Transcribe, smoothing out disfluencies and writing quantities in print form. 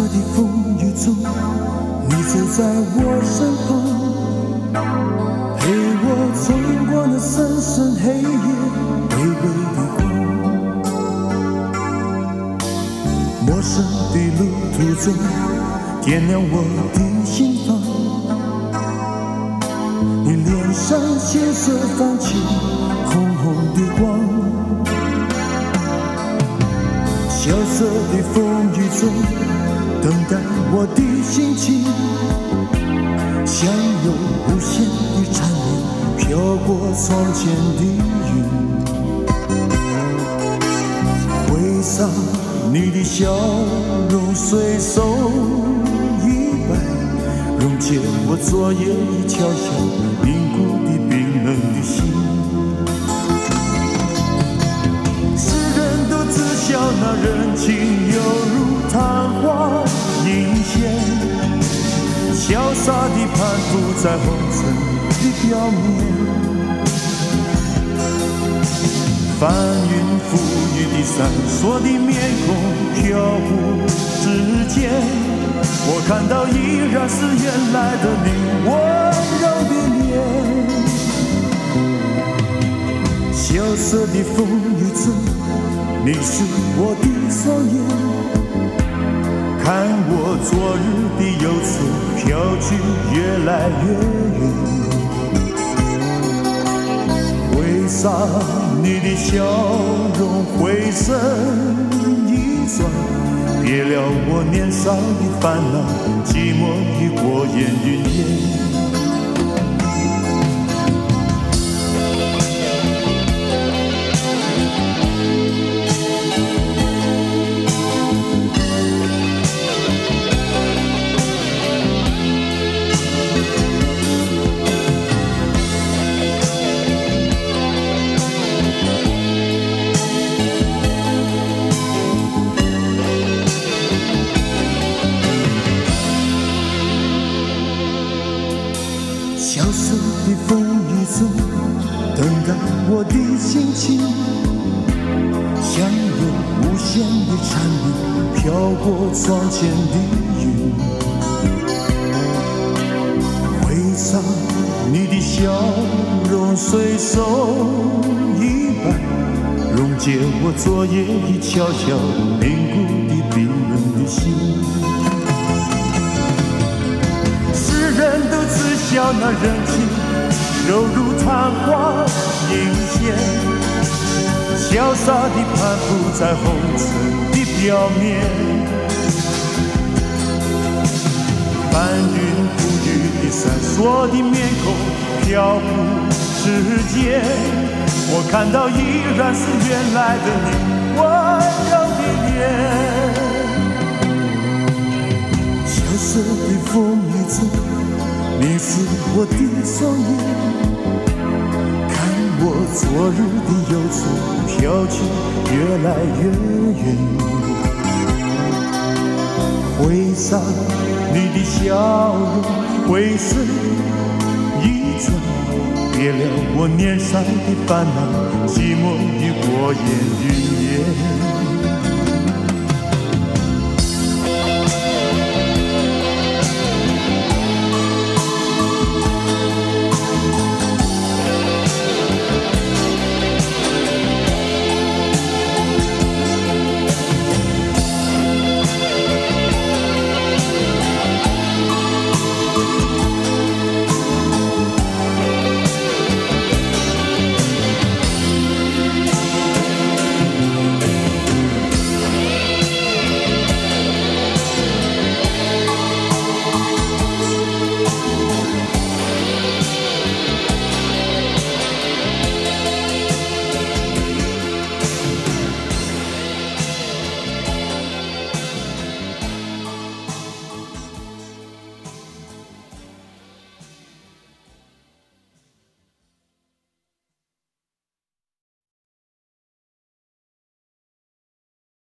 的风雨中，你走在我身旁，陪我冲过那深深黑夜，微微的光。陌生的路途中，点亮我的心房。你脸上血色泛起红红的光。萧瑟的风雨中，等待我的心情，像有无限的缠绵飘过窗前的云。挥洒你的笑容，随手一摆，溶解我昨夜已悄悄凝固的冰冷的心。那人情犹如昙花一现，潇洒地攀附在红尘的表面。翻云覆雨的闪烁的面孔飘忽之间，我看到依然是原来的你温柔的脸。萧瑟的风雨中，你是我的双眼，看我昨日的忧愁飘去越来越远。挥洒你的笑容，回身一转，别了我年少的烦恼，寂寞已过眼云烟。萧瑟的风雨中，等待我的心情，像有无限的缠绵飘过窗前的云。挥洒你的笑容，随手一摆，溶解我昨夜已悄悄凝固的冰冷的心。人都知晓那人情犹如昙花一现，潇洒地攀附在红尘的表面。翻云覆雨的闪烁的面孔飘忽之间，我看到依然是原来的你温柔的脸。萧瑟的风雨中，你是我的双眼，看我昨日的忧愁飘去越来越远。挥洒你的笑容，回身一转，别了我年少的烦恼，寂寞已过眼云烟。